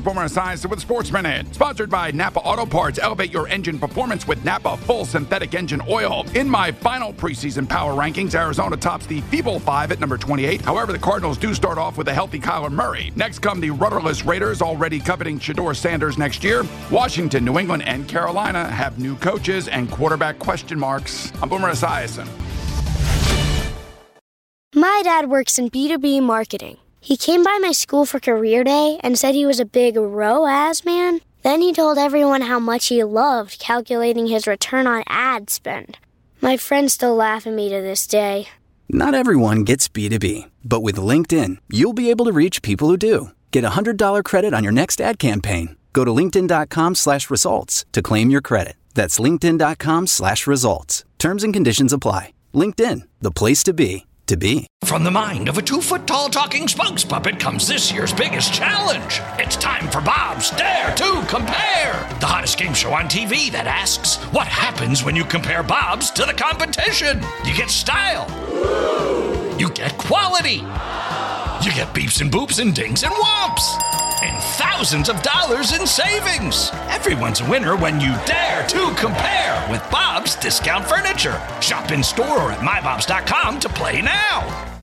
is Boomer Esiason with Sports Minute. Sponsored by Napa Auto Parts. Elevate your engine performance with Napa Full Synthetic Engine Oil. In my final preseason power rankings, Arizona tops the feeble 5 at number 28. However, the Cardinals do start off with a healthy Kyler Murray. Next come the rudderless Raiders, already coveting Shedeur Sanders next year. Washington, New England, and Carolina have new coaches and quarterback question marks. I'm Boomer Esiason. My dad works in B2B marketing. He came by my school for career day and said he was a big ROAS man. Then he told everyone how much he loved calculating his return on ad spend. My friends still laugh at me to this day. Not everyone gets B2B, but with LinkedIn, you'll be able to reach people who do. Get a $100 credit on your next ad campaign. Go to linkedin.com/results to claim your credit. That's linkedin.com/results. Terms and conditions apply. LinkedIn, the place to be. From the mind of a 2-foot-tall talking spokes puppet comes this year's biggest challenge. It's time for Bob's Dare to Compare, the hottest game show on TV that asks, what happens when you compare Bob's to the competition? You get style. You get quality. You get beeps and boops and dings and whomps. And thousands of dollars in savings. Everyone's a winner when you dare to compare with Bob's Discount Furniture. Shop in store or at mybobs.com to play now.